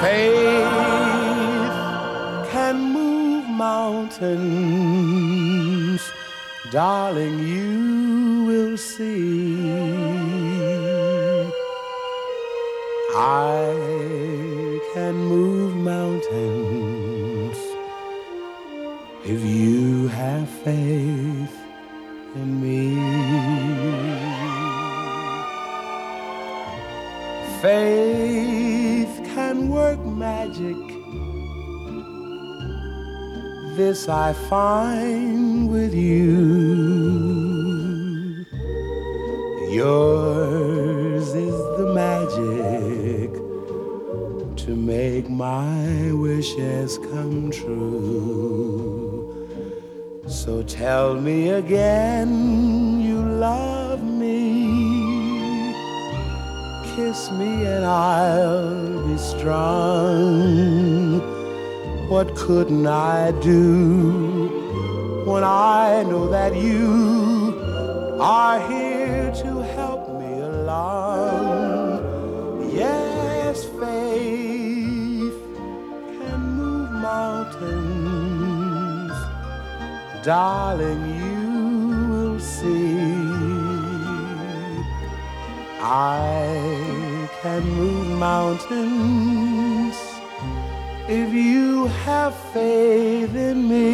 Faith can move mountains, darling, you will see. I can move mountains if you have faith in me. Faith can work magic, this I find with you. Yours is the magic to make my wishes come true. So tell me again you love me. Kiss me and I'll be strong. What couldn't I do when I know that you are here to help me along? Yes, faith can move mountains, darling, you will see. I can move mountains if you have faith in me.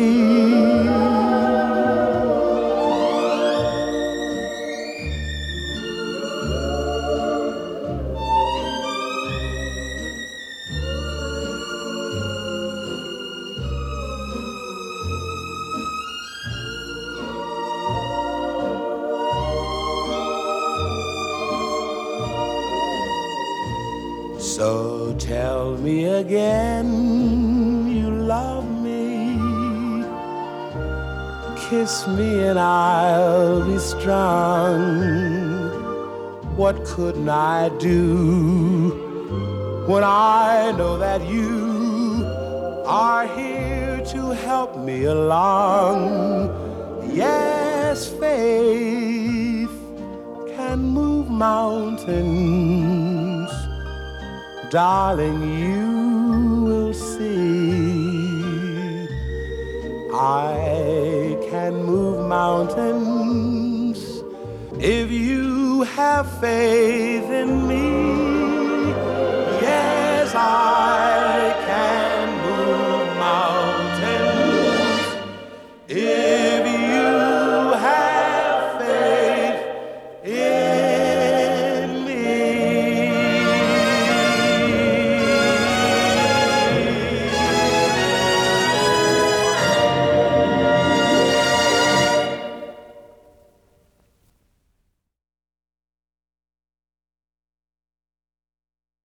So tell me again you love me. Kiss me and I'll be strong. What couldn't I do when I know that you are here to help me along? Yes, faith can move mountains, darling, you will see. I can move mountains if you have faith in me.